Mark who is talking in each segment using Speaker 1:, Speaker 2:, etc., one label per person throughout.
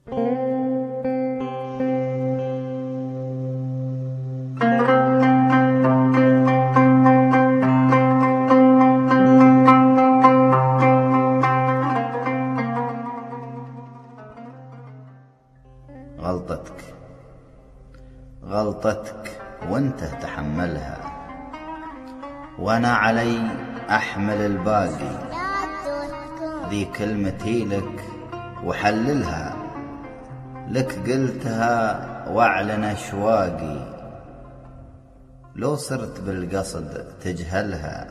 Speaker 1: غلطتك وانت تحملها، وانا علي احمل الباقي. ذي كلمتي لك وحللها، لك قلتها واعلن اشواقي. لو صرت بالقصد تجهلها،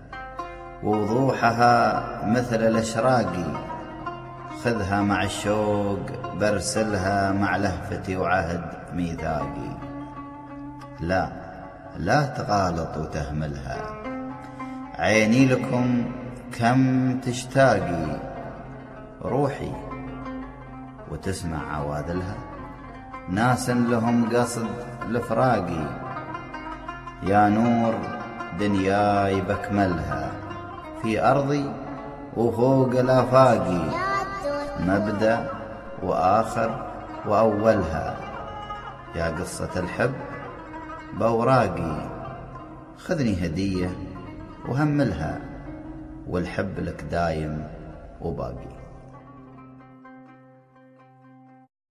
Speaker 1: ووضوحها مثل الاشراقي. خذها مع الشوق برسلها، مع لهفتي وعهد ميثاقي. لا تغالط وتهملها، عيني لكم كم تشتاقي. روحي وتسمع عواذلها، ناس لهم قصد لفراقي. يا نور دنياي بكملها، في أرضي وفوق الآفاقي. مبدأ وآخر وأولها، يا قصة الحب بأوراقي. خذني هدية وهملها، والحب لك دايم وباقي.